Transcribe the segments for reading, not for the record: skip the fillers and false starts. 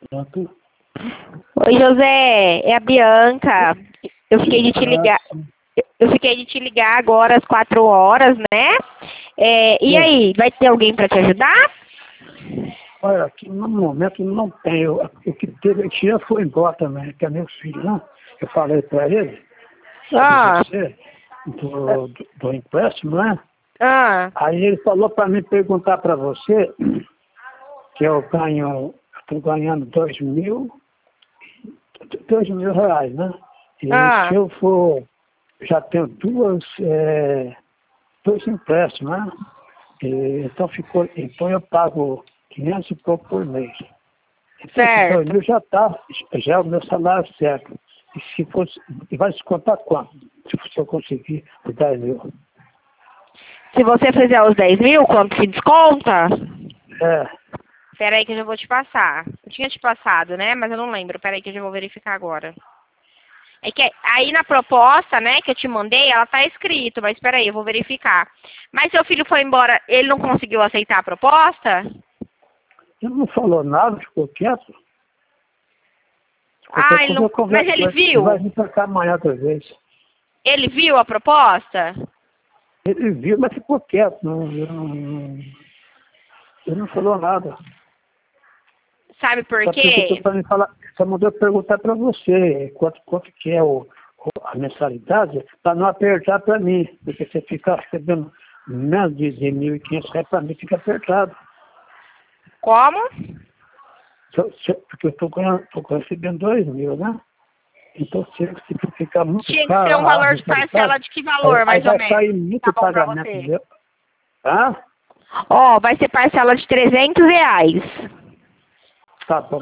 Pronto. Oi, José, é a Bianca. Eu fiquei de te ligar. Eu fiquei de te ligar agora às 4 horas, né? E aí, vai ter alguém para te ajudar? Olha, aqui no momento não tem. O que teve, a tia foi embora também, que é meu filho, né? Eu falei para ele, sobre Ah, você, do empréstimo, né? ah, Aí ele falou para mim perguntar para você, que eu estou ganhando 2.000 reais, né? E se ah, eu for, já tenho dois empréstimos, né? Então eu pago 500 e pouco por mês. Então esses 2.000 certo. já é o meu salário certo. E se fosse, e vai descontar quanto? Se eu conseguir os 10.000. Se você fizer os 10 mil, quanto se desconta? É, Espera aí que eu já vou te passar. Eu tinha te passado, né? Mas eu não lembro. Espera aí que eu já vou verificar agora. É que aí na proposta, né, que eu te mandei, ela tá escrito, mas espera aí, eu vou verificar. Mas seu filho foi embora, ele não conseguiu aceitar a proposta? ele não falou nada, ficou quieto. Qualquer Ah, ele coisa eu não. Mas converso ele com ele. Ele vai viu? vir para cá amanhã outra vez. Ele viu a proposta? Ele viu, mas ficou quieto. Ele não falou nada. Sabe por Só perguntou quê? para mim falar, só mandou perguntar para você quanto que é a mensalidade, para não apertar para mim, porque você fica recebendo menos de 1.500 reais, para mim fica apertado. Como? Porque eu estou recebendo 2.000, né? Então se ficar muito Tinha que ser caro um a valor de mensalidade, parcela de que valor, aí mais ou vai menos? sair muito Tá bom pra pagamento você? meu. Ah, Ó, vai ser parcela de R$ 300. tá bom.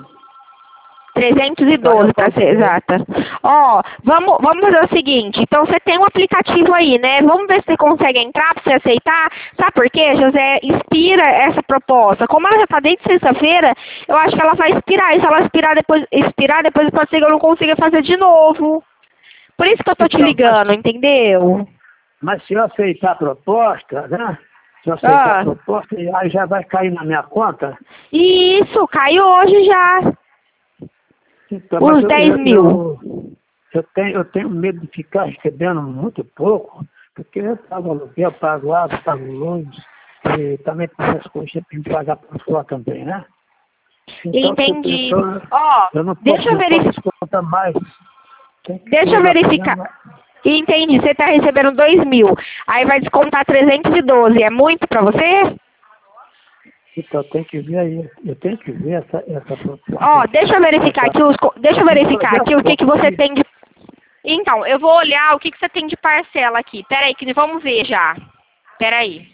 Aí eu 312 para pago ser ele. exata. Ó, vamos fazer o seguinte. Então você tem um aplicativo aí, né? Vamos ver se você consegue entrar para você aceitar. Sabe por quê, José? Expira essa proposta. Como ela já está desde sexta-feira, eu acho que ela vai expirar. E se ela expirar, depois pode ser que eu não consiga fazer de novo. Por isso que eu tô te Então, ligando, entendeu? mas se eu aceitar a proposta, né? Se eu aceitar a Ah, proposta, aí já vai cair na minha conta. isso, caiu hoje já. Então, mas Os 10 mil. eu tenho medo de ficar recebendo muito pouco, porque eu pago aluguel, pago água, pago luz, e também tem as coisas para me pagar por fora também, né? Então, Entendi. Ó, eu não deixa eu posso verificar. descontar mais. Tem que Deixa eu já verificar. fazendo. Entendi, você está recebendo 2 mil. Aí vai descontar 312. É muito para você? Então, tem que ver aí. Eu tenho que ver essa proposta Ó, aí. deixa eu verificar Essa, aqui deixa eu tem que verificar fazer as aqui o que contas você aqui. tem de. Então, eu vou olhar o que você tem de parcela aqui. Pera aí, que vamos ver já. Pera aí.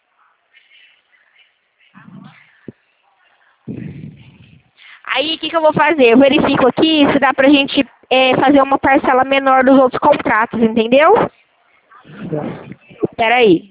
Aí, o que eu vou fazer? Eu verifico aqui se dá pra gente fazer uma parcela menor dos outros contratos, entendeu? Certo. Pera aí.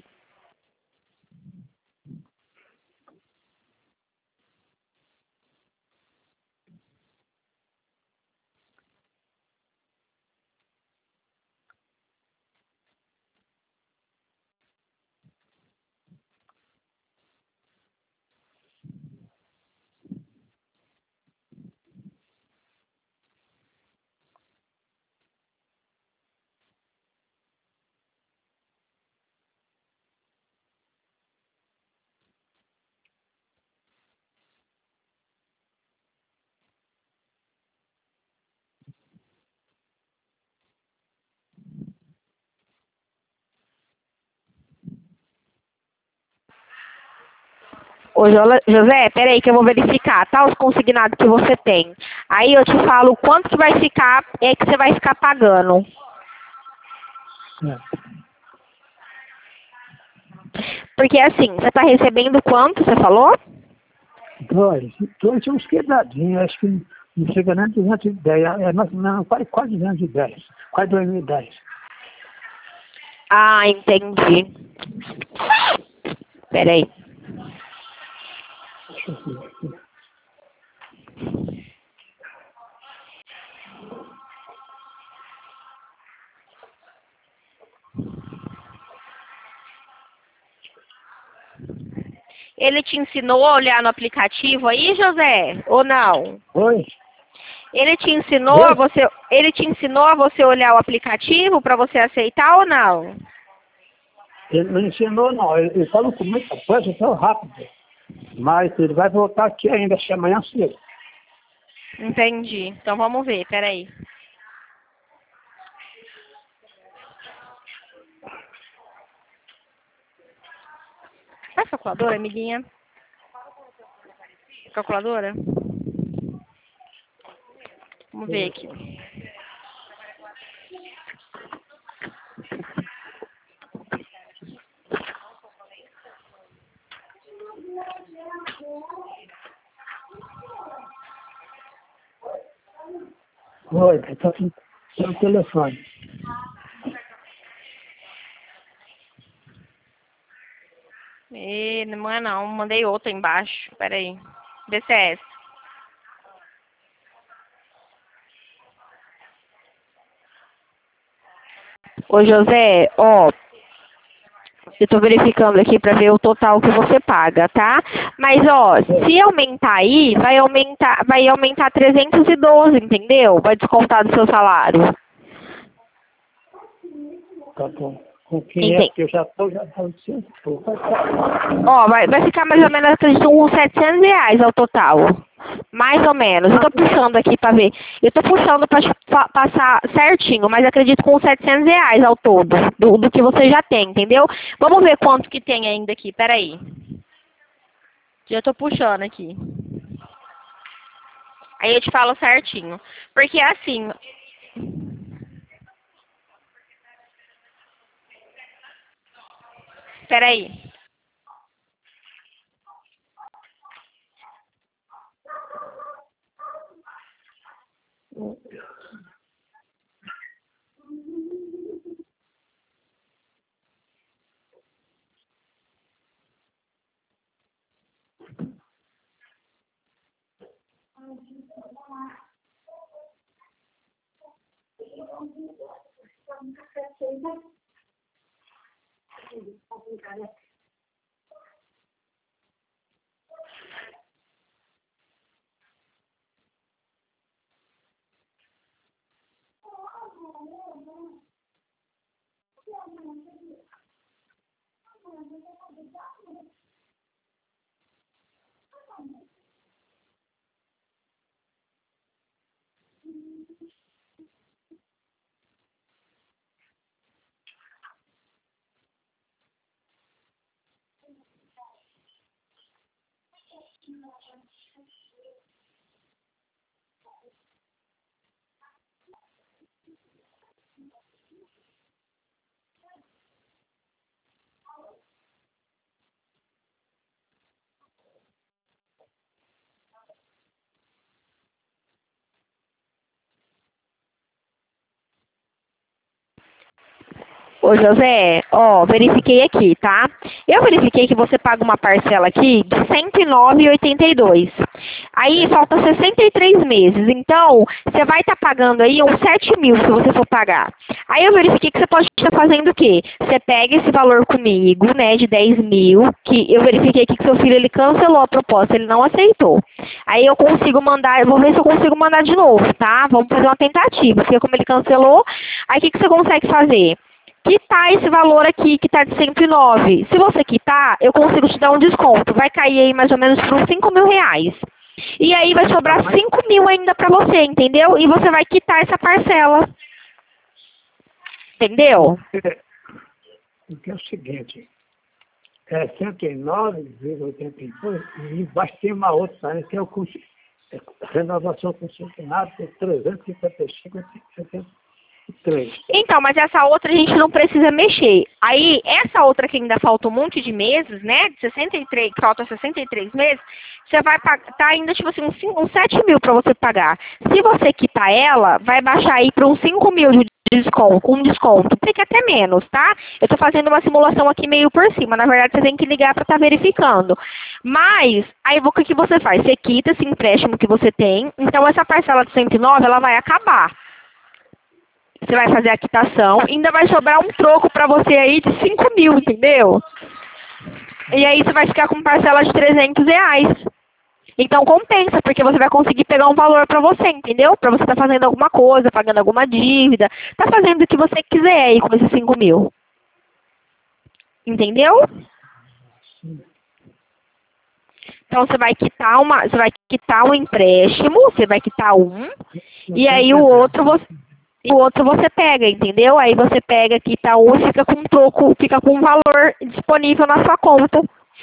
Ô, José, peraí que eu vou verificar, tá? Os consignados que você tem. Aí eu te falo quanto que vai ficar, que você vai ficar pagando. Certo. Porque assim, você tá recebendo quanto, você falou? Dois são uns quebradinhos. Acho que não chega nem a 210. Não, quase 210. Quase 2010. Ah, entendi. Peraí. Deixa eu ver aqui. Ele te ensinou a olhar no aplicativo aí, José? Ou não? Oi? Ele te ensinou Oi? a você olhar o aplicativo para você aceitar ou não? Ele não ensinou, não. Ele falou com muita coisa, tão rápido. Mas ele vai voltar aqui ainda, acho que amanhã cedo. Entendi. Então vamos ver, peraí. Faz calculadora, amiguinha? Calculadora? Vamos ver aqui. Oi, tá no telefone. Não é não, mandei outra embaixo. Peraí. Vê se é essa. Ô José, ó, eu tô verificando aqui pra ver o total que você paga, tá? Mas ó, se aumentar aí, vai aumentar 312, entendeu? Vai descontar do seu salário. Tá bom. Com quem é Entendi. que eu já tô dizendo, pô. Ó, vai ficar mais ou menos uns R$ 700 ao total. Mais ou menos. Eu tô puxando aqui pra ver. Eu tô puxando pra passar certinho, mas acredito com uns R$ 700 ao todo. Do que você já tem, entendeu? Vamos ver quanto que tem ainda aqui. Peraí. Já tô puxando aqui. Aí eu te falo certinho. Porque assim... Peraí. Ô José, ó, verifiquei aqui, tá? Eu verifiquei que você paga uma parcela aqui de R$ 109,82. Aí falta 63 meses. Então, você vai estar pagando aí uns 7 mil se você for pagar. Aí eu verifiquei que você pode estar fazendo o quê? Você pega esse valor comigo, né, de 10 mil, que eu verifiquei aqui que seu filho ele cancelou a proposta, ele não aceitou. Aí eu consigo mandar, eu vou ver se eu consigo mandar de novo, tá? Vamos fazer uma tentativa, porque como ele cancelou, aí o que você consegue fazer? Quitar esse valor aqui, que está de 109. Se você quitar, eu consigo te dar um desconto. Vai cair aí mais ou menos por uns 5 mil reais. E aí vai sobrar 5 mil ainda para você, entendeu? E você vai quitar essa parcela. Entendeu? Porque é o seguinte, é 109,82 e embaixo tem uma outra, né, que é o custo, renovação concessionária, que é 355,73. Então, mas essa outra a gente não precisa mexer. Aí, essa outra que ainda falta um monte de meses, né? De 63, que falta 63 meses, você vai pagar, tá ainda tipo assim, uns 7 mil para você pagar. Se você quitar ela, vai baixar aí para uns 5 mil de desconto, com desconto. Fica até menos, tá? Eu tô fazendo uma simulação aqui meio por cima. Na verdade, você tem que ligar para estar verificando. Mas, aí o que você faz? Você quita esse empréstimo que você tem. Então, essa parcela de 109, ela vai acabar. Você vai fazer a quitação, ainda vai sobrar um troco para você aí de 5 mil, entendeu? E aí você vai ficar com parcela de R$ 300. Então compensa, porque você vai conseguir pegar um valor para você, entendeu? Para você estar fazendo alguma coisa, pagando alguma dívida, tá fazendo o que você quiser aí com esses 5.000. Entendeu? Então você vai quitar um empréstimo, você vai quitar um, e aí o outro você pega, entendeu? Aí você pega, quita um e fica com um troco, fica com um valor disponível na sua conta.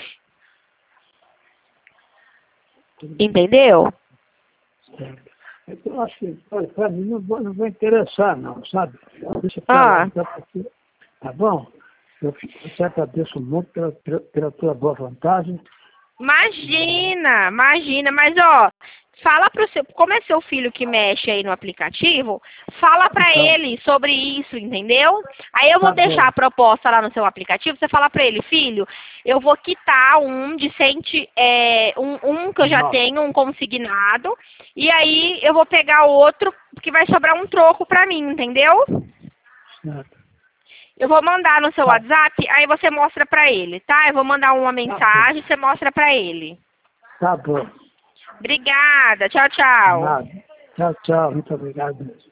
Entendeu? Certo. Eu acho que para mim não vai interessar, não, sabe? Deixa eu Ah. falar, tá bom? Eu te agradeço muito pela tua boa vontade. Imagina, mas ó, fala pro seu, como é seu filho que mexe aí no aplicativo, fala pra Então. ele sobre isso, entendeu? Aí eu vou Tá deixar bom. a proposta lá no seu aplicativo, você fala pra ele, filho, eu vou quitar um de um que eu já Nossa. tenho, um consignado, e aí eu vou pegar o outro, que vai sobrar um troco pra mim, entendeu? Certo. Eu vou mandar no seu Tá. WhatsApp, aí você mostra pra ele, tá? Eu vou mandar uma mensagem, você mostra pra ele. Tá bom. Obrigada. Tchau, tchau. Nada. Tchau, tchau. Muito obrigado.